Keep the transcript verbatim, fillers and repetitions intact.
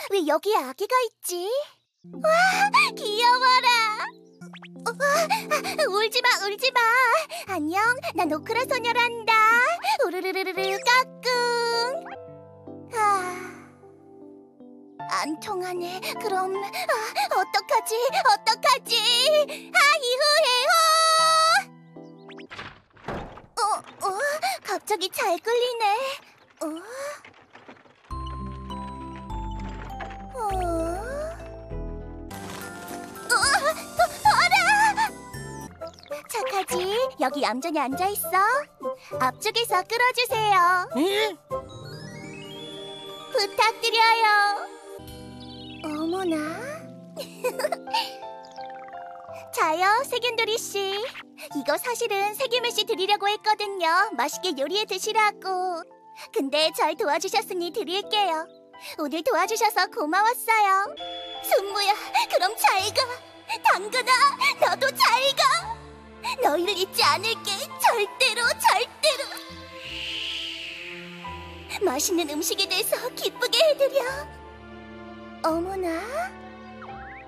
왜 여기에 아기가 있지? 와, 귀여워라. 와, 울지 마, 울지 마. 안녕, 난 오크라 소녀란다. 우르르르르 까꿍. 아, 안 통하네. 그럼 아, 어떡하지? 어떡하지? 하이후해호. 어, 어, 갑자기 잘 끌리네. 어? 어? 착하지? 여기 얌전히 앉아있어. 앞쪽에서 끌어주세요. 예? 부탁드려요. 어머나. 자요, 세균돌이씨. 이거 사실은 세균물씨 드리려고 했거든요. 맛있게 요리해 드시라고. 근데 절 도와주셨으니 드릴게요. 오늘 도와주셔서 고마웠어요. 순무야, 그럼 잘 가. 당근아, 너도 잘 가. 너희를 잊지 않을게. 절대로, 절대로. 맛있는 음식이 돼서 기쁘게 해드려. 어머나.